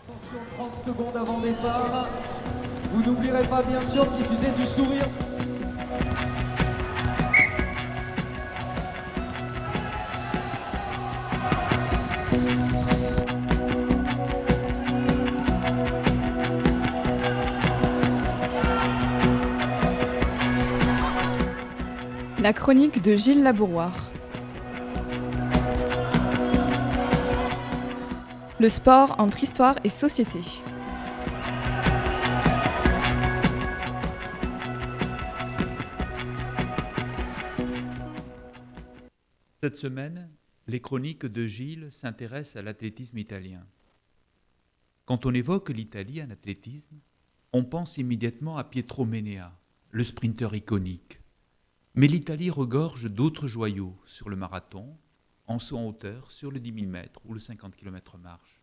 Attention, 30 secondes avant départ. Vous n'oublierez pas bien sûr de diffuser du sourire. La chronique de Gilles Labouroire. Le sport entre histoire et société. Cette semaine, les chroniques de Gilles s'intéressent à l'athlétisme italien. Quand on évoque l'Italie en athlétisme, on pense immédiatement à Pietro Mennea, le sprinter iconique. Mais l'Italie regorge d'autres joyaux sur le marathon, en saut en hauteur, sur le 10 000 mètres ou le 50 km marche.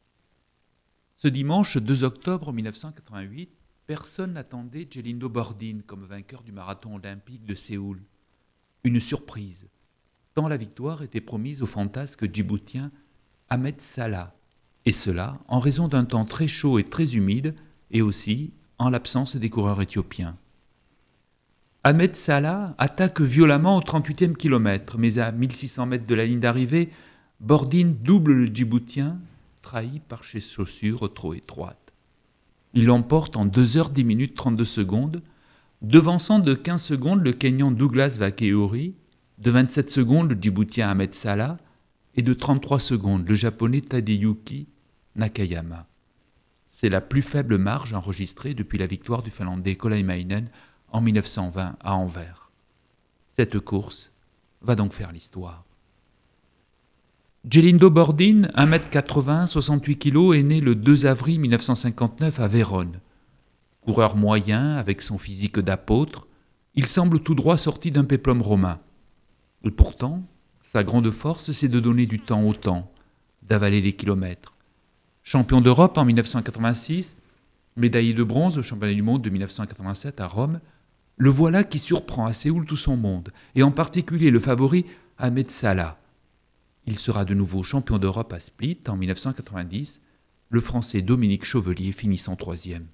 Ce dimanche 2 octobre 1988, personne n'attendait Gelindo Bordin comme vainqueur du marathon olympique de Séoul. Une surprise, tant la victoire était promise au fantasque djiboutien Ahmed Salah, et cela en raison d'un temps très chaud et très humide, et aussi en l'absence des coureurs éthiopiens. Ahmed Salah attaque violemment au 38e kilomètre, mais à 1600 mètres de la ligne d'arrivée, Bordin double le Djiboutien, trahi par ses chaussures trop étroites. Il l'emporte en 2 heures 10 minutes 32 secondes, devançant de 15 secondes le Kenyan Douglas Vakeori, de 27 secondes le Djiboutien Ahmed Salah et de 33 secondes le Japonais Tadeyuki Nakayama. C'est la plus faible marge enregistrée depuis la victoire du Finlandais Kolaimainen en 1920 à Anvers. Cette course va donc faire l'histoire. Gelindo Bordin, 1m80, 68 kg, est né le 2 avril 1959 à Vérone. Coureur moyen, avec son physique d'apôtre, il semble tout droit sorti d'un péplum romain. Et pourtant, sa grande force, c'est de donner du temps au temps, d'avaler les kilomètres. Champion d'Europe en 1986, médaillé de bronze au championnat du monde de 1987 à Rome, le voilà qui surprend à Séoul tout son monde, et en particulier le favori Ahmed Salah. Il sera de nouveau champion d'Europe à Split en 1990, le Français Dominique Chauvelier finissant 3e.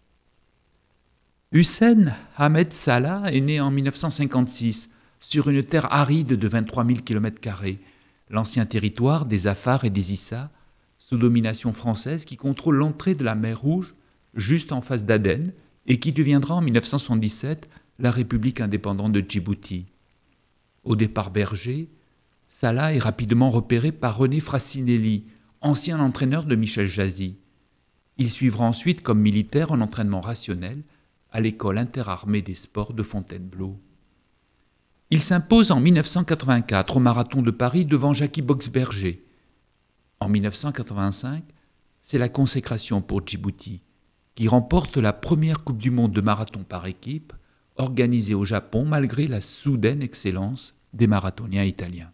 Hussein Ahmed Salah est né en 1956 sur une terre aride de 23 000 km², l'ancien territoire des Afars et des Issa, sous domination française qui contrôle l'entrée de la mer Rouge juste en face d'Aden et qui deviendra en 1977 la République indépendante de Djibouti. Au départ berger, Salah est rapidement repéré par René Frassinelli, ancien entraîneur de Michel Jazy. Il suivra ensuite comme militaire un entraînement rationnel à l'école interarmée des sports de Fontainebleau. Il s'impose en 1984 au marathon de Paris devant Jackie Boxberger. En 1985, c'est la consécration pour Djibouti, qui remporte la première Coupe du monde de marathon par équipe, organisée au Japon malgré la soudaine excellence des marathoniens italiens.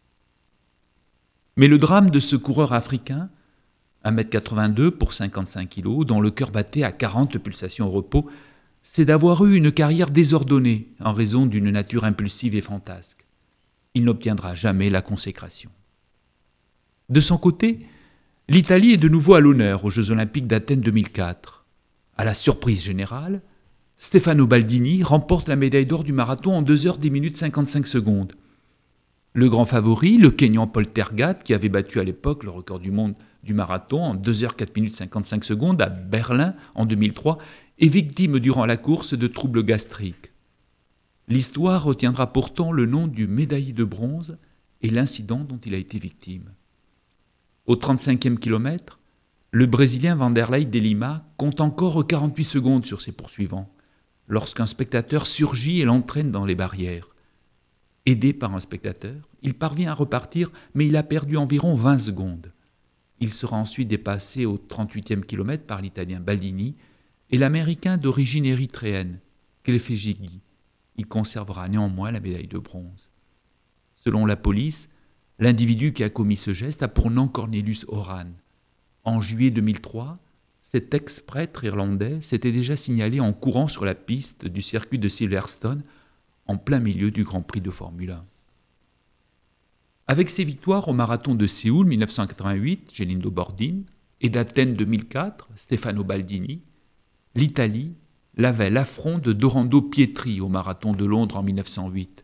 Mais le drame de ce coureur africain, 1m82 pour 55 kg, dont le cœur battait à 40 pulsations au repos, c'est d'avoir eu une carrière désordonnée en raison d'une nature impulsive et fantasque. Il n'obtiendra jamais la consécration. De son côté, l'Italie est de nouveau à l'honneur aux Jeux Olympiques d'Athènes 2004. À la surprise générale, Stefano Baldini remporte la médaille d'or du marathon en 2 heures 10 minutes 55 secondes. Le grand favori, le Kenyan Paul Tergat, qui avait battu à l'époque le record du monde du marathon en 2 heures 4 minutes 55 secondes à Berlin en 2003, est victime durant la course de troubles gastriques. L'histoire retiendra pourtant le nom du médaillé de bronze et l'incident dont il a été victime. Au 35e kilomètre, le Brésilien Vanderlei de Lima compte encore 48 secondes sur ses poursuivants, lorsqu'un spectateur surgit et l'entraîne dans les barrières. Aidé par un spectateur, il parvient à repartir, mais il a perdu environ 20 secondes. Il sera ensuite dépassé au 38e kilomètre par l'Italien Baldini et l'Américain d'origine érythréenne, Kelefejigi. Il conservera néanmoins la médaille de bronze. Selon la police, l'individu qui a commis ce geste a pour nom Cornelius Horan. En juillet 2003, cet ex-prêtre irlandais s'était déjà signalé en courant sur la piste du circuit de Silverstone en plein milieu du Grand Prix de Formule 1. Avec ses victoires au marathon de Séoul 1988, Gelindo Bordin, et d'Athènes 2004, Stefano Baldini, l'Italie lavait l'affront de Dorando Pietri au marathon de Londres en 1908.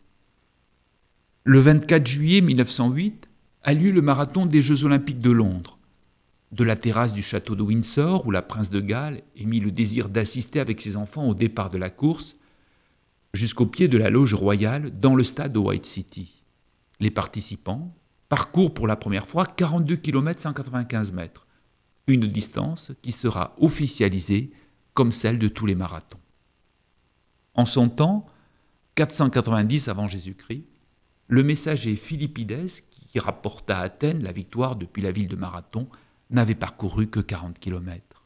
Le 24 juillet 1908 a lieu le marathon des Jeux Olympiques de Londres. De la terrasse du château de Windsor, où la prince de Galles émit le désir d'assister avec ses enfants au départ de la course, jusqu'au pied de la loge royale dans le stade de White City. Les participants parcourent pour la première fois 42 km 195 mètres, une distance qui sera officialisée comme celle de tous les marathons. En son temps, 490 avant Jésus-Christ, le messager Philippides, qui rapporta à Athènes la victoire depuis la ville de Marathon, n'avait parcouru que 40 km.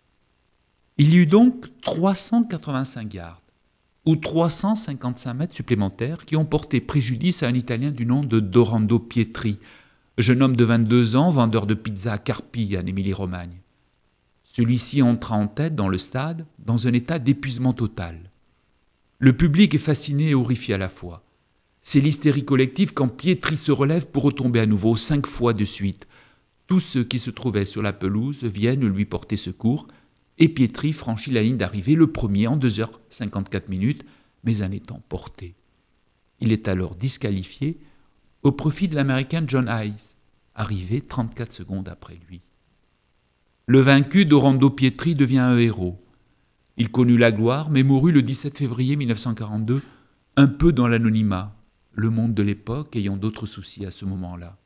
Il y eut donc 385 yards, ou 355 mètres supplémentaires, qui ont porté préjudice à un Italien du nom de Dorando Pietri, jeune homme de 22 ans, vendeur de pizza à Carpi, en Émilie-Romagne. Celui-ci entra en tête dans le stade, dans un état d'épuisement total. Le public est fasciné et horrifié à la fois. C'est l'hystérie collective quand Pietri se relève pour retomber à nouveau 5 fois de suite. Tous ceux qui se trouvaient sur la pelouse viennent lui porter secours et Pietri franchit la ligne d'arrivée le premier en 2h54 minutes, mais en étant porté. Il est alors disqualifié au profit de l'Américain John Hayes, arrivé 34 secondes après lui. Le vaincu Dorando Pietri devient un héros. Il connut la gloire, mais mourut le 17 février 1942, un peu dans l'anonymat, le monde de l'époque ayant d'autres soucis à ce moment-là.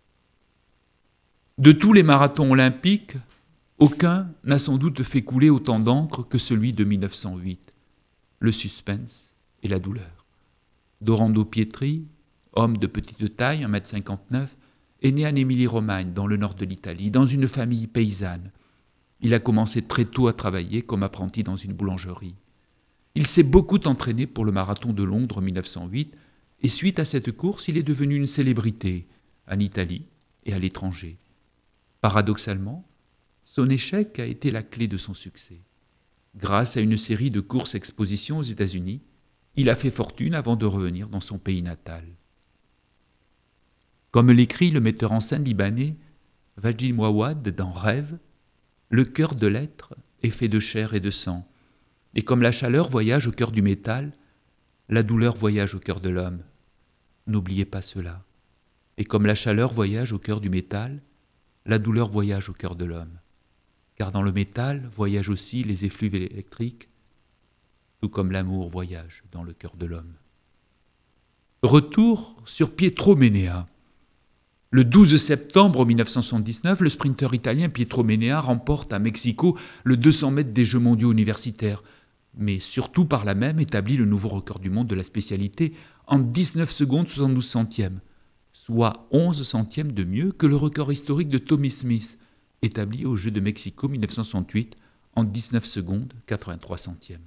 De tous les marathons olympiques, aucun n'a sans doute fait couler autant d'encre que celui de 1908. Le suspense et la douleur. Dorando Pietri, homme de petite taille, 1,59 m, est né en Émilie-Romagne, dans le nord de l'Italie, dans une famille paysanne. Il a commencé très tôt à travailler comme apprenti dans une boulangerie. Il s'est beaucoup entraîné pour le marathon de Londres en 1908 et suite à cette course, il est devenu une célébrité en Italie et à l'étranger. Paradoxalement, son échec a été la clé de son succès. Grâce à une série de courses-expositions aux États-Unis, il a fait fortune avant de revenir dans son pays natal. Comme l'écrit le metteur en scène libanais Wajid Mouawad dans Rêve, le cœur de l'être est fait de chair et de sang, et comme la chaleur voyage au cœur du métal, la douleur voyage au cœur de l'homme. N'oubliez pas cela. Et comme la chaleur voyage au cœur du métal, la douleur voyage au cœur de l'homme. Car dans le métal voyagent aussi les effluves électriques, tout comme l'amour voyage dans le cœur de l'homme. Retour sur Pietro Mennea. Le 12 septembre 1979, le sprinter italien Pietro Mennea remporte à Mexico le 200 mètres des Jeux mondiaux universitaires, mais surtout par là même établit le nouveau record du monde de la spécialité en 19 secondes 72 centièmes, soit 11 centièmes de mieux que le record historique de Tommy Smith, établi aux Jeux de Mexico 1968 en 19 secondes 83 centièmes.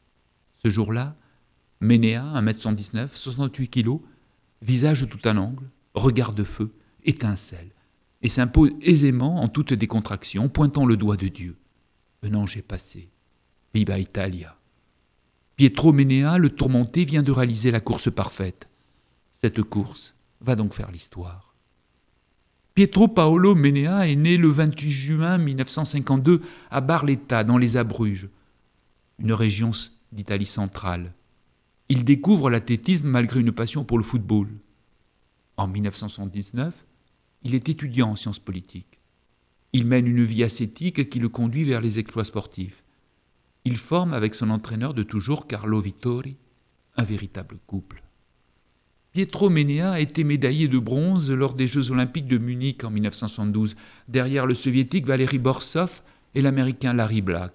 Ce jour-là, Mennea, 1m119, 68 kg, visage tout à l'angle, regard de feu, étincelle, et s'impose aisément en toute décontraction, pointant le doigt de Dieu. Un ange est passé. Viva Italia. Pietro Mennea, le tourmenté, vient de réaliser la course parfaite. Cette course va donc faire l'histoire. Pietro Paolo Mennea est né le 28 juin 1952 à Barletta, dans les Abruzzes, une région d'Italie centrale. Il découvre l'athlétisme malgré une passion pour le football. En 1979, il est étudiant en sciences politiques. Il mène une vie ascétique qui le conduit vers les exploits sportifs. Il forme avec son entraîneur de toujours, Carlo Vittori, un véritable couple. Pietro Mennea a été médaillé de bronze lors des Jeux olympiques de Munich en 1972, derrière le soviétique Valéry Borsov et l'américain Larry Black.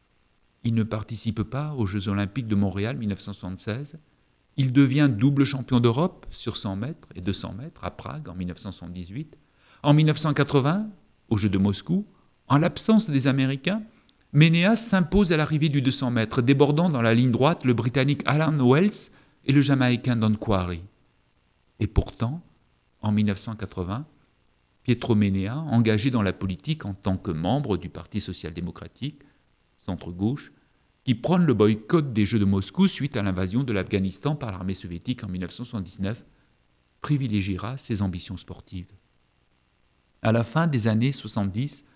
Il ne participe pas aux Jeux olympiques de Montréal 1976. Il devient double champion d'Europe sur 100 mètres et 200 mètres à Prague en 1978. En 1980, aux Jeux de Moscou, en l'absence des Américains, Mennea s'impose à l'arrivée du 200 mètres, débordant dans la ligne droite le Britannique Alan Wells et le Jamaïcain Don Quarry. Et pourtant, en 1980, Pietro Mennea, engagé dans la politique en tant que membre du Parti social-démocratique, centre-gauche, qui prône le boycott des Jeux de Moscou suite à l'invasion de l'Afghanistan par l'armée soviétique en 1979, privilégiera ses ambitions sportives. À la fin des années 70,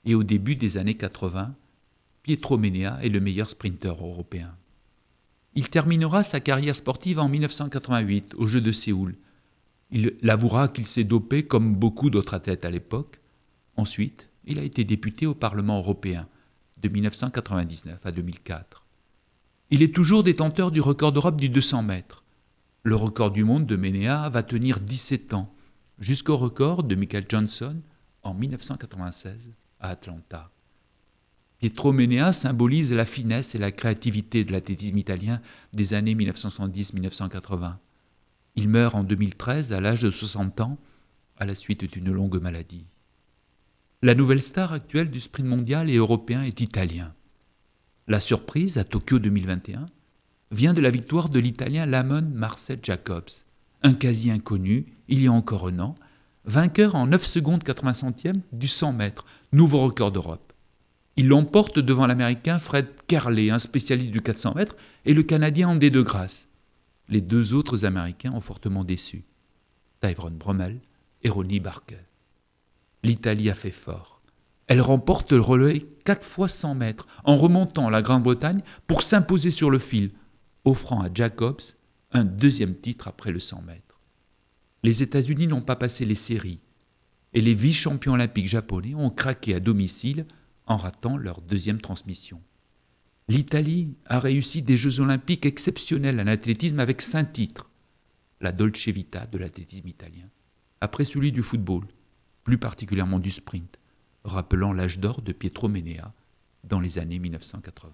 et au début des années 80, Pietro Mennea est le meilleur sprinter européen. Il terminera sa carrière sportive en 1988 aux Jeux de Séoul. Il avouera qu'il s'est dopé comme beaucoup d'autres athlètes à l'époque. Ensuite, il a été député au Parlement européen de 1999 à 2004. Il est toujours détenteur du record d'Europe du 200 mètres. Le record du monde de Mennea va tenir 17 ans, jusqu'au record de Michael Johnson en 1996 à Atlanta. Pietro Mennea symbolise la finesse et la créativité de l'athlétisme italien des années 1970-1980. Il meurt en 2013 à l'âge de 60 ans à la suite d'une longue maladie. La nouvelle star actuelle du sprint mondial et européen est italien. La surprise à Tokyo 2021 vient de la victoire de l'Italien Lamon Marcel Jacobs, un quasi inconnu il y a encore un an, vainqueur en 9 secondes 80 centièmes du 100 mètres, nouveau record d'Europe. Il l'emporte devant l'Américain Fred Kerley, un spécialiste du 400 mètres, et le Canadien André de Grasse. Les deux autres Américains ont fortement déçu, Tyrone Bromell et Ronnie Barker. L'Italie a fait fort. Elle remporte le relais 4 fois 100 mètres en remontant la Grande-Bretagne pour s'imposer sur le fil, offrant à Jacobs un deuxième titre après le 100 mètres. Les États-Unis n'ont pas passé les séries et les vice-champions olympiques japonais ont craqué à domicile en ratant leur deuxième transmission. L'Italie a réussi des Jeux olympiques exceptionnels en athlétisme avec 5 titres, la Dolce Vita de l'athlétisme italien, après celui du football, plus particulièrement du sprint, rappelant l'âge d'or de Pietro Mennea dans les années 1980.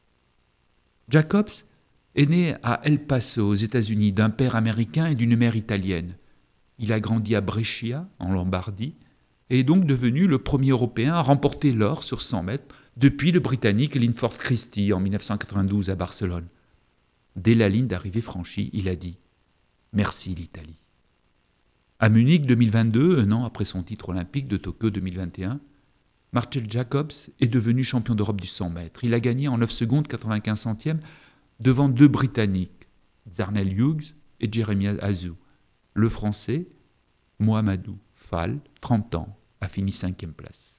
Jacobs est né à El Paso, aux États-Unis, d'un père américain et d'une mère italienne. Il a grandi à Brescia, en Lombardie, et est donc devenu le premier Européen à remporter l'or sur 100 mètres depuis le Britannique Linford Christie en 1992 à Barcelone. Dès la ligne d'arrivée franchie, il a dit « Merci l'Italie ». À Munich 2022, un an après son titre olympique de Tokyo 2021, Marcel Jacobs est devenu champion d'Europe du 100 mètres. Il a gagné en 9 secondes 95 centièmes devant 2 Britanniques, Zarnel Hughes et Jeremy Azou. Le Français, Mohamedou Fall, 30 ans, a fini 5e place.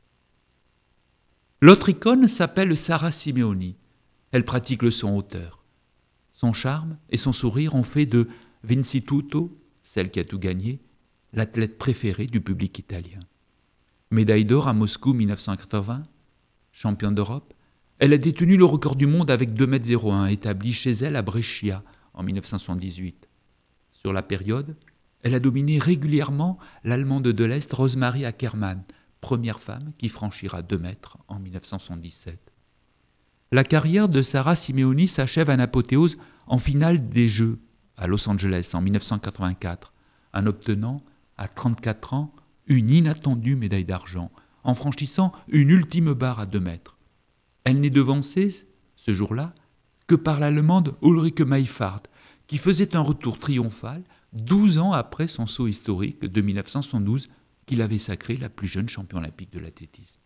L'autre icône s'appelle Sara Simeoni. Elle pratique le saut en hauteur. Son charme et son sourire ont fait de Vincituto, celle qui a tout gagné, l'athlète préférée du public italien. Médaille d'or à Moscou 1980, championne d'Europe, elle a détenu le record du monde avec 2,01 m établi chez elle à Brescia en 1978. Sur la période, elle a dominé régulièrement l'Allemande de l'Est Rosemarie Ackermann, première femme qui franchira 2 mètres en 1977. La carrière de Sara Simeoni s'achève en apothéose en finale des Jeux à Los Angeles en 1984, en obtenant, à 34 ans, une inattendue médaille d'argent, en franchissant une ultime barre à 2 mètres. Elle n'est devancée, ce jour-là, que par l'Allemande Ulrike Meifard, qui faisait un retour triomphal 12 ans après son saut historique de 1972, qui l'avait sacrée la plus jeune championne olympique de l'athlétisme.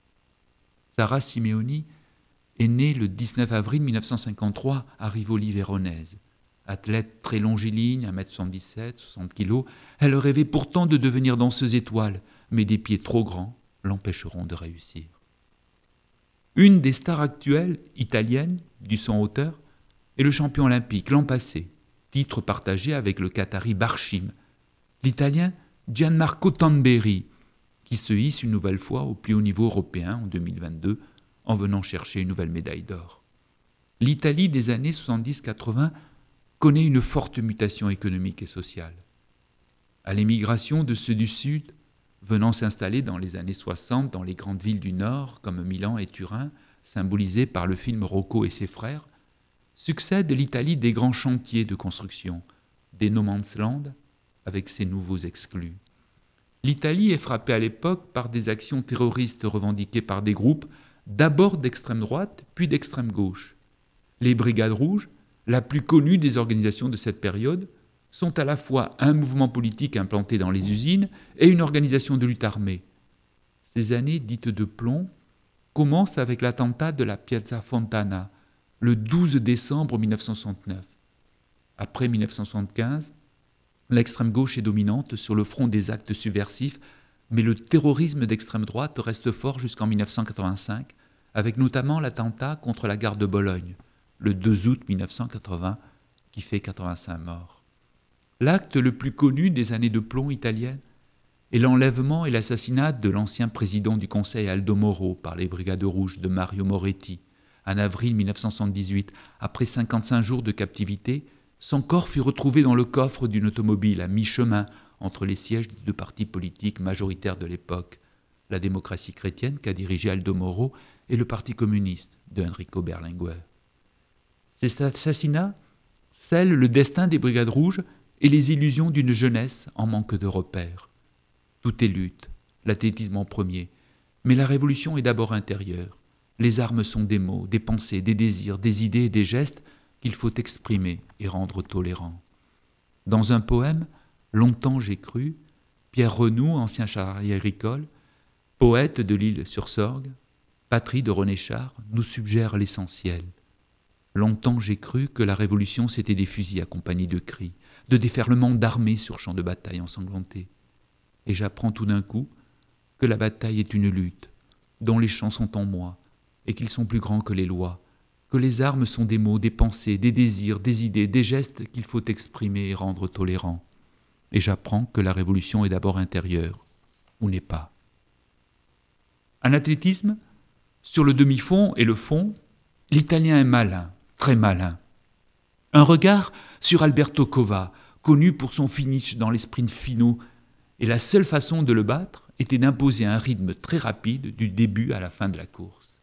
Sara Simeoni est née le 19 avril 1953 à Rivoli Veronese. Athlète très longiligne, 1m77, 60 kg, elle rêvait pourtant de devenir danseuse étoile, mais des pieds trop grands l'empêcheront de réussir. Une des stars actuelles italiennes du saut en hauteur est le champion olympique l'an passé, titre partagé avec le Qatari Barshim, l'Italien Gianmarco Tamberi, qui se hisse une nouvelle fois au plus haut niveau européen en 2022 en venant chercher une nouvelle médaille d'or. L'Italie des années 70-80 connaît une forte mutation économique et sociale. À l'émigration de ceux du Sud, venant s'installer dans les années 60 dans les grandes villes du Nord comme Milan et Turin, symbolisées par le film Rocco et ses frères, succède l'Italie des grands chantiers de construction, des no man's land avec ses nouveaux exclus. L'Italie est frappée à l'époque par des actions terroristes revendiquées par des groupes d'abord d'extrême droite puis d'extrême gauche. Les Brigades rouges, la plus connue des organisations de cette période, sont à la fois un mouvement politique implanté dans les usines et une organisation de lutte armée. Ces années dites de plomb commencent avec l'attentat de la Piazza Fontana, le 12 décembre 1969. Après 1975, l'extrême gauche est dominante sur le front des actes subversifs Mais le terrorisme d'extrême droite reste fort jusqu'en 1985, avec notamment l'attentat contre la gare de Bologne, le 2 août 1980, qui fait 85 morts. L'acte le plus connu des années de plomb italiennes est l'enlèvement et l'assassinat de l'ancien président du Conseil Aldo Moro par les Brigades rouges de Mario Moretti. En avril 1978, après 55 jours de captivité, son corps fut retrouvé dans le coffre d'une automobile à mi-chemin entre les sièges des deux partis politiques majoritaires de l'époque, la démocratie chrétienne qu'a dirigé Aldo Moro et le Parti communiste de Enrico Berlinguer. Cet assassinat scelle le destin des Brigades rouges et les illusions d'une jeunesse en manque de repères. Tout est lutte, l'athlétisme en premier, mais la révolution est d'abord intérieure. Les armes sont des mots, des pensées, des désirs, des idées et des gestes qu'il faut exprimer et rendre tolérants. Dans un poème, Longtemps j'ai cru, Pierre Renoux, ancien charrier agricole, poète de l'Île-sur-Sorgue, patrie de René Char, nous suggère l'essentiel. Longtemps j'ai cru que la révolution c'était des fusils accompagnés de cris, de déferlements d'armées sur champs de bataille ensanglantés. Et j'apprends tout d'un coup que la bataille est une lutte, dont les champs sont en moi, et qu'ils sont plus grands que les lois, que les armes sont des mots, des pensées, des désirs, des idées, des gestes qu'il faut exprimer et rendre tolérants. Et j'apprends que la révolution est d'abord intérieure, ou n'est pas. En athlétisme, sur le demi-fond et le fond, l'Italien est malin, très malin. Un regard sur Alberto Cova, connu pour son finish dans les sprints finaux, et la seule façon de le battre était d'imposer un rythme très rapide du début à la fin de la course.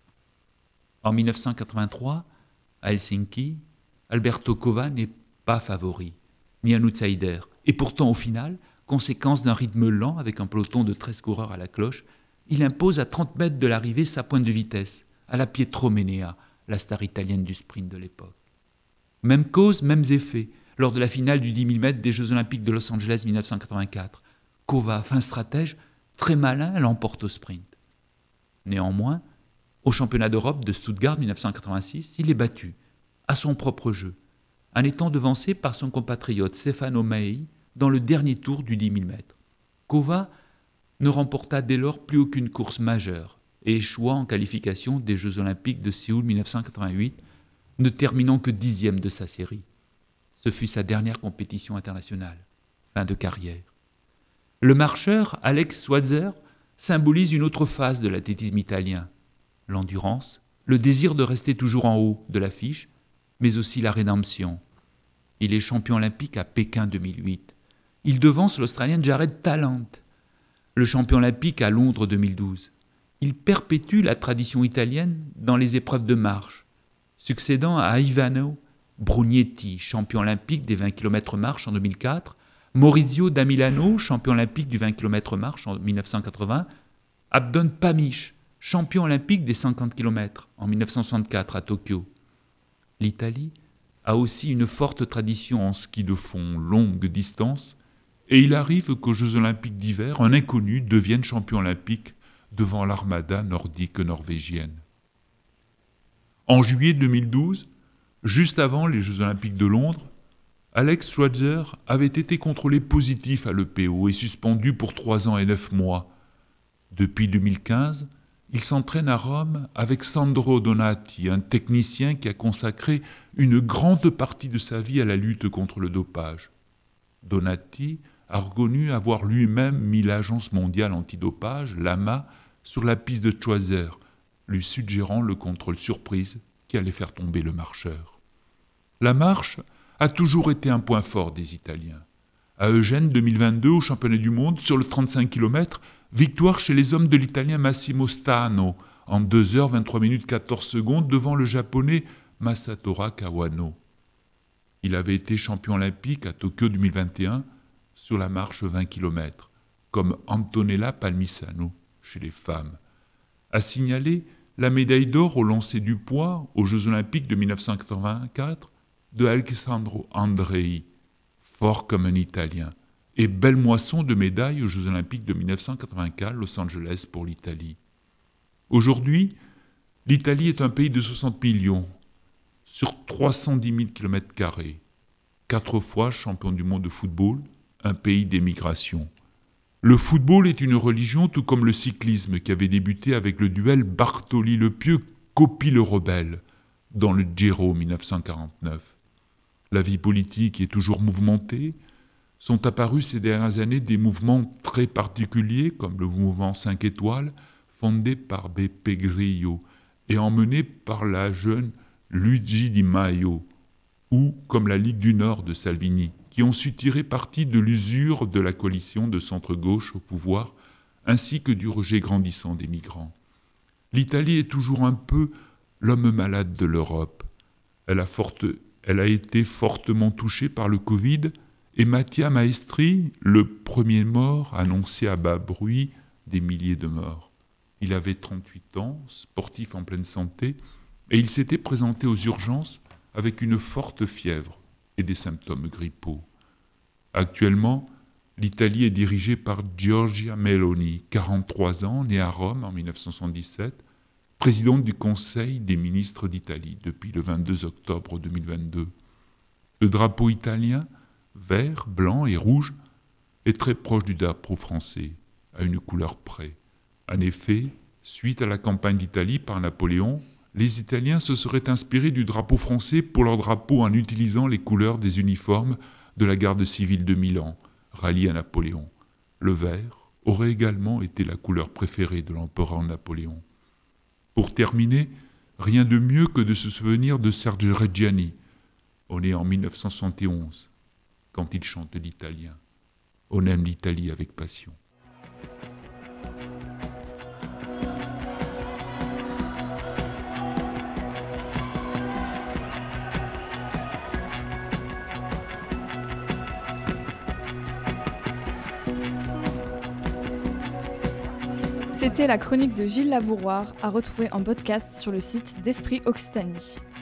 En 1983, à Helsinki, Alberto Cova n'est pas favori, ni un outsider, et pourtant au final, conséquence d'un rythme lent avec un peloton de 13 coureurs à la cloche, il impose à 30 mètres de l'arrivée sa pointe de vitesse, à la Pietro Menea, la star italienne du sprint de l'époque. Même cause, mêmes effets, lors de la finale du 10 000 mètres des Jeux Olympiques de Los Angeles 1984. Cova, fin stratège, très malin, l'emporte au sprint. Néanmoins, au championnat d'Europe de Stuttgart 1986, il est battu, à son propre jeu, en étant devancé par son compatriote Stefano Mei dans le dernier tour du 10 000 mètres. Cova ne remporta dès lors plus aucune course majeure et échoua en qualification des Jeux Olympiques de Séoul 1988, ne terminant que 10e de sa série. Ce fut sa dernière compétition internationale. Fin de carrière. Le marcheur Alex Schweitzer symbolise une autre phase de l'athlétisme italien. L'endurance, le désir de rester toujours en haut de l'affiche, mais aussi la rédemption. Il est champion olympique à Pékin 2008. Il devance l'Australien Jared Talent, le champion olympique à Londres 2012. Il perpétue la tradition italienne dans les épreuves de marche, succédant à Ivano Brugnetti, champion olympique des 20 km marche en 2004, Maurizio da Milano, champion olympique du 20 km marche en 1980, Abdon Pamish, champion olympique des 50 km en 1964 à Tokyo. L'Italie a aussi une forte tradition en ski de fond longue distance, et il arrive qu'aux Jeux olympiques d'hiver, un inconnu devienne champion olympique devant l'armada nordique norvégienne. En juillet 2012, juste avant les Jeux olympiques de Londres, Alex Schweitzer avait été contrôlé positif à l'EPO et suspendu pour 3 ans et 9 mois. Depuis 2015, il s'entraîne à Rome avec Sandro Donati, un technicien qui a consacré une grande partie de sa vie à la lutte contre le dopage. Donati a reconnu avoir lui-même mis l'Agence mondiale antidopage, l'AMA, sur la piste de Schweitzer, lui suggérant le contrôle surprise qui allait faire tomber le marcheur. La marche a toujours été un point fort des Italiens. À Eugène 2022, au championnat du monde, sur le 35 km, victoire chez les hommes de l'Italien Massimo Stano, en 2h23 14 secondes devant le Japonais Masatora Kawano. Il avait été champion olympique à Tokyo 2021 sur la marche 20 km, comme Antonella Palmisano chez les femmes. A signaler la médaille d'or au lancer du poids aux Jeux Olympiques de 1984 de Alessandro Andrei, fort comme un Italien, et belle moisson de médailles aux Jeux Olympiques de 1984 Los Angeles pour l'Italie. Aujourd'hui, l'Italie est un pays de 60 millions, sur 310 000 km², 4 fois champion du monde de football, un pays d'émigration. Le football est une religion tout comme le cyclisme qui avait débuté avec le duel Bartoli le Pieux copie le rebelle dans le Giro 1949. La vie politique est toujours mouvementée. Sont apparus ces dernières années des mouvements très particuliers comme le mouvement 5 étoiles fondé par Beppe Grillo et emmené par la jeune Luigi Di Maio ou comme la Ligue du Nord de Salvini, qui ont su tirer parti de l'usure de la coalition de centre-gauche au pouvoir, ainsi que du rejet grandissant des migrants. L'Italie est toujours un peu l'homme malade de l'Europe. Elle a été fortement touchée par le Covid, et Mattia Maestri, le premier mort, annonçait à bas bruit des milliers de morts. Il avait 38 ans, sportif en pleine santé, et il s'était présenté aux urgences avec une forte fièvre et des symptômes grippaux. Actuellement, l'Italie est dirigée par Giorgia Meloni, 43 ans, née à Rome en 1977, présidente du Conseil des ministres d'Italie depuis le 22 octobre 2022. Le drapeau italien, vert, blanc et rouge, est très proche du drapeau français, à une couleur près. En effet, suite à la campagne d'Italie par Napoléon, les Italiens se seraient inspirés du drapeau français pour leur drapeau en utilisant les couleurs des uniformes de la garde civile de Milan, ralliée à Napoléon. Le vert aurait également été la couleur préférée de l'empereur Napoléon. Pour terminer, rien de mieux que de se souvenir de Sergio Reggiani, né en 1971, quand il chante l'italien. On aime l'Italie avec passion. C'était la chronique de Gilles Labouroire à retrouver en podcast sur le site d'Esprit Occitanie.